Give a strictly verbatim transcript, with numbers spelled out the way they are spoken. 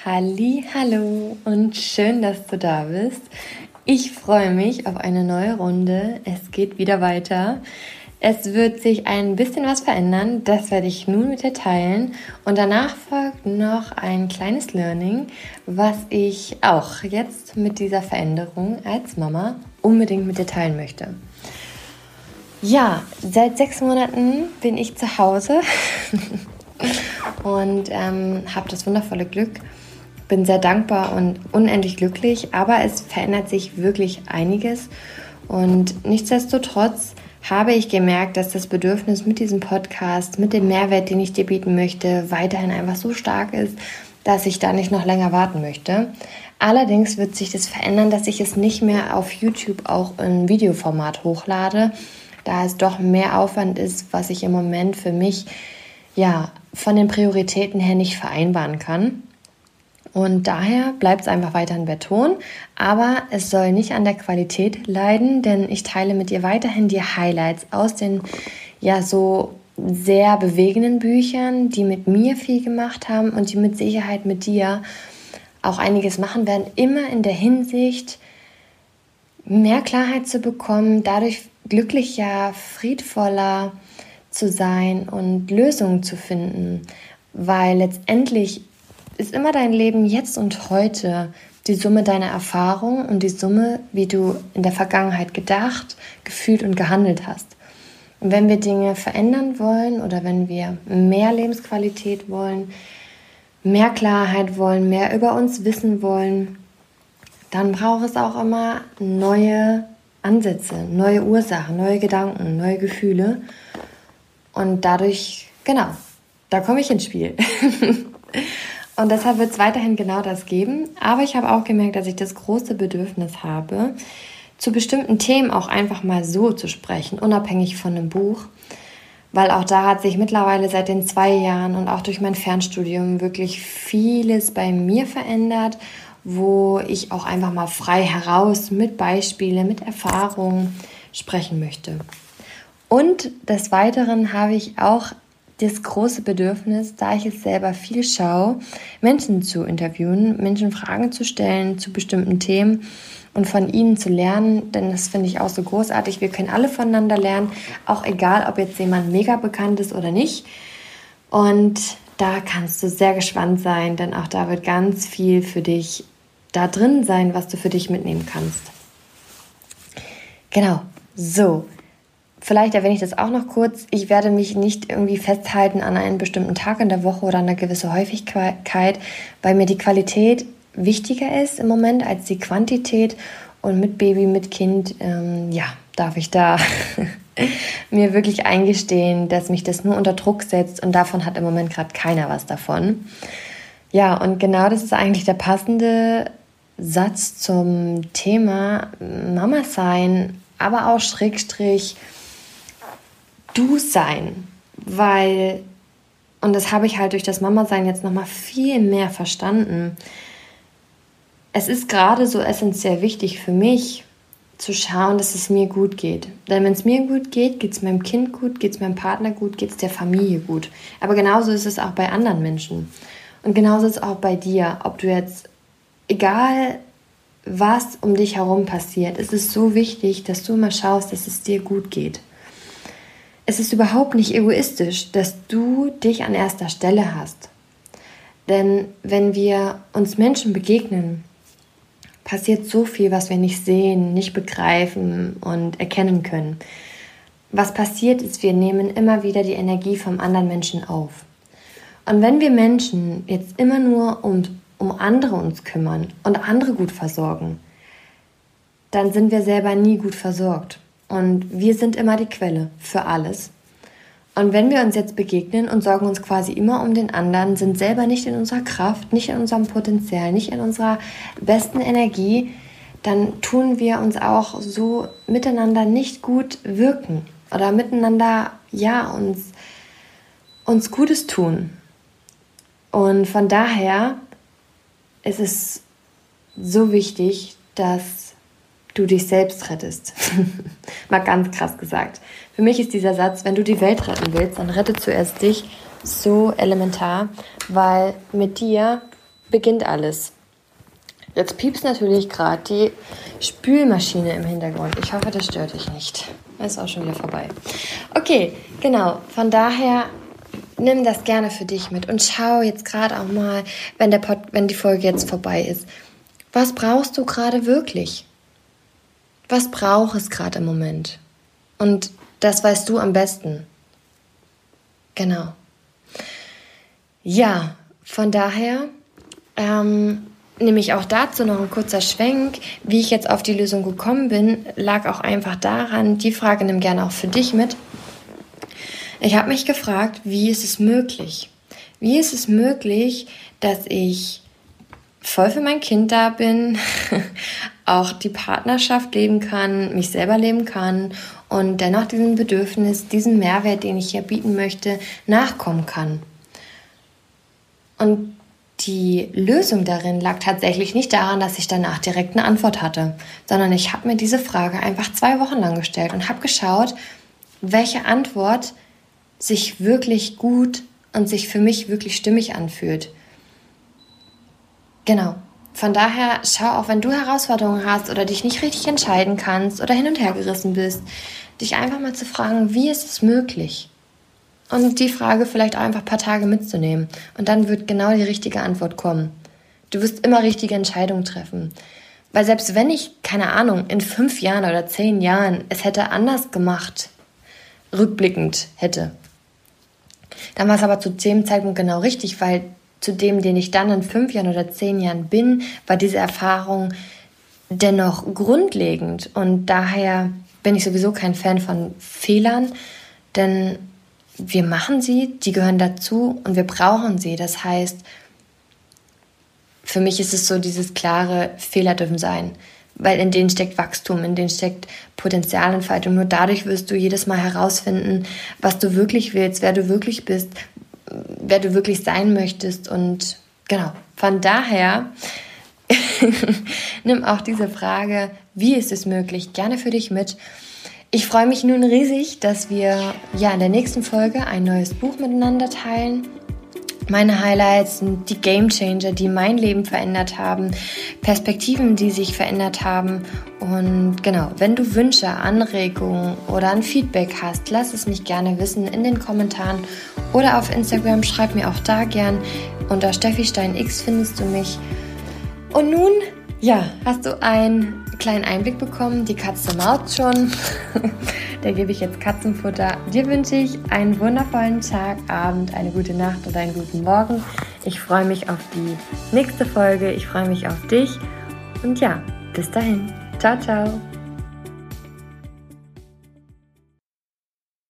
Halli, hallo und schön, dass du da bist. Ich freue mich auf eine neue Runde. Es geht wieder weiter. Es wird sich ein bisschen was verändern, das werde ich nun mit dir teilen. Und danach folgt noch ein kleines Learning, was ich auch jetzt mit dieser Veränderung als Mama unbedingt mit dir teilen möchte. Ja, seit sechs Monaten bin ich zu Hause und ähm, habe das wundervolle Glück, bin sehr dankbar und unendlich glücklich, aber es verändert sich wirklich einiges und nichtsdestotrotz habe ich gemerkt, dass das Bedürfnis mit diesem Podcast, mit dem Mehrwert, den ich dir bieten möchte, weiterhin einfach so stark ist, dass ich da nicht noch länger warten möchte. Allerdings wird sich das verändern, dass ich es nicht mehr auf YouTube auch in Videoformat hochlade, da es doch mehr Aufwand ist, was ich im Moment für mich ja von den Prioritäten her nicht vereinbaren kann. Und daher bleibt es einfach weiterhin per Ton, aber es soll nicht an der Qualität leiden, denn ich teile mit dir weiterhin die Highlights aus den ja so sehr bewegenden Büchern, die mit mir viel gemacht haben und die mit Sicherheit mit dir auch einiges machen werden, immer in der Hinsicht, mehr Klarheit zu bekommen, dadurch glücklicher, friedvoller zu sein und Lösungen zu finden, weil letztendlich ist immer dein Leben jetzt und heute die Summe deiner Erfahrungen und die Summe, wie du in der Vergangenheit gedacht, gefühlt und gehandelt hast. Und wenn wir Dinge verändern wollen oder wenn wir mehr Lebensqualität wollen, mehr Klarheit wollen, mehr über uns wissen wollen, dann braucht es auch immer neue Ansätze, neue Ursachen, neue Gedanken, neue Gefühle. Und dadurch, genau, da komme ich ins Spiel. Und deshalb wird es weiterhin genau das geben. Aber ich habe auch gemerkt, dass ich das große Bedürfnis habe, zu bestimmten Themen auch einfach mal so zu sprechen, unabhängig von einem Buch. Weil auch da hat sich mittlerweile seit den zwei Jahren und auch durch mein Fernstudium wirklich vieles bei mir verändert, wo ich auch einfach mal frei heraus mit Beispielen, mit Erfahrungen sprechen möchte. Und des Weiteren habe ich auch das große Bedürfnis, da ich es selber viel schaue, Menschen zu interviewen, Menschen Fragen zu stellen zu bestimmten Themen und von ihnen zu lernen, denn das finde ich auch so großartig. Wir können alle voneinander lernen, auch egal, ob jetzt jemand mega bekannt ist oder nicht. Und da kannst du sehr gespannt sein, denn auch da wird ganz viel für dich da drin sein, was du für dich mitnehmen kannst. Genau, so. Vielleicht erwähne ich das auch noch kurz. Ich werde mich nicht irgendwie festhalten an einen bestimmten Tag in der Woche oder an eine gewisse Häufigkeit, weil mir die Qualität wichtiger ist im Moment als die Quantität. Und mit Baby, mit Kind, ähm, ja, darf ich da mir wirklich eingestehen, dass mich das nur unter Druck setzt und davon hat im Moment gerade keiner was davon. Ja, und genau das ist eigentlich der passende Satz zum Thema Mama sein, aber auch Schrägstrich du sein, weil, und das habe ich halt durch das Mama-Sein jetzt nochmal viel mehr verstanden, es ist gerade so essentiell wichtig für mich, zu schauen, dass es mir gut geht. Denn wenn es mir gut geht, geht es meinem Kind gut, geht es meinem Partner gut, geht es der Familie gut. Aber genauso ist es auch bei anderen Menschen. Und genauso ist es auch bei dir, ob du jetzt, egal was um dich herum passiert, ist es so wichtig, dass du immer schaust, dass es dir gut geht. Es ist überhaupt nicht egoistisch, dass du dich an erster Stelle hast. Denn wenn wir uns Menschen begegnen, passiert so viel, was wir nicht sehen, nicht begreifen und erkennen können. Was passiert ist, wir nehmen immer wieder die Energie vom anderen Menschen auf. Und wenn wir Menschen jetzt immer nur um, um andere uns kümmern und andere gut versorgen, dann sind wir selber nie gut versorgt. Und wir sind immer die Quelle für alles. Und wenn wir uns jetzt begegnen und sorgen uns quasi immer um den anderen, sind selber nicht in unserer Kraft, nicht in unserem Potenzial, nicht in unserer besten Energie, dann tun wir uns auch so miteinander nicht gut wirken oder miteinander, ja, uns, uns Gutes tun. Und von daher ist es so wichtig, dass du dich selbst rettest. Mal ganz krass gesagt. Für mich ist dieser Satz, wenn du die Welt retten willst, dann rette zuerst dich, so elementar, weil mit dir beginnt alles. Jetzt piepst natürlich gerade die Spülmaschine im Hintergrund. Ich hoffe, das stört dich nicht. Ist auch schon wieder vorbei. Okay, genau. Von daher nimm das gerne für dich mit und schau jetzt gerade auch mal, wenn, der Pod, wenn die Folge jetzt vorbei ist. Was brauchst du gerade wirklich? Was braucht es gerade im Moment? Und das weißt du am besten. Genau. Ja, von daher ähm, nehme ich auch dazu noch ein kurzer Schwenk. Wie ich jetzt auf die Lösung gekommen bin, lag auch einfach daran, die Frage nimm gerne auch für dich mit. Ich habe mich gefragt, wie ist es möglich? Wie ist es möglich, dass ich voll für mein Kind da bin, auch die Partnerschaft leben kann, mich selber leben kann und dennoch diesem Bedürfnis, diesem Mehrwert, den ich hier bieten möchte, nachkommen kann? Und die Lösung darin lag tatsächlich nicht daran, dass ich danach direkt eine Antwort hatte, sondern ich habe mir diese Frage einfach zwei Wochen lang gestellt und habe geschaut, welche Antwort sich wirklich gut und sich für mich wirklich stimmig anfühlt. Genau. Von daher schau auch, wenn du Herausforderungen hast oder dich nicht richtig entscheiden kannst oder hin und her gerissen bist, dich einfach mal zu fragen, wie ist es möglich? Und die Frage vielleicht auch einfach ein paar Tage mitzunehmen. Und dann wird genau die richtige Antwort kommen. Du wirst immer richtige Entscheidungen treffen. Weil selbst wenn ich, keine Ahnung, in fünf Jahren oder zehn Jahren es hätte anders gemacht, rückblickend hätte, dann war es aber zu dem Zeitpunkt genau richtig, weil zu dem, den ich dann in fünf Jahren oder zehn Jahren bin, war diese Erfahrung dennoch grundlegend. Und daher bin ich sowieso kein Fan von Fehlern, denn wir machen sie, die gehören dazu und wir brauchen sie. Das heißt, für mich ist es so dieses klare, Fehler dürfen sein, weil in denen steckt Wachstum, in denen steckt Potenzialentfaltung. Nur dadurch wirst du jedes Mal herausfinden, was du wirklich willst, wer du wirklich bist, wer du wirklich sein möchtest. Und genau, von daher nimm auch diese Frage, wie ist es möglich, gerne für dich mit. Ich freue mich nun riesig, dass wir ja in der nächsten Folge ein neues Buch miteinander teilen. Meine Highlights sind die Game Changer, die mein Leben verändert haben, Perspektiven, die sich verändert haben. Und genau, wenn du Wünsche, Anregungen oder ein Feedback hast, lass es mich gerne wissen in den Kommentaren oder auf Instagram. Schreib mir auch da gern. Unter Steffi Stein X findest du mich. Und nun, ja, hast du einen kleinen Einblick bekommen. Die Katze maut schon. Da gebe ich jetzt Katzenfutter. Dir wünsche ich einen wundervollen Tag, Abend, eine gute Nacht oder einen guten Morgen. Ich freue mich auf die nächste Folge. Ich freue mich auf dich. Und ja, bis dahin. Ciao, ciao.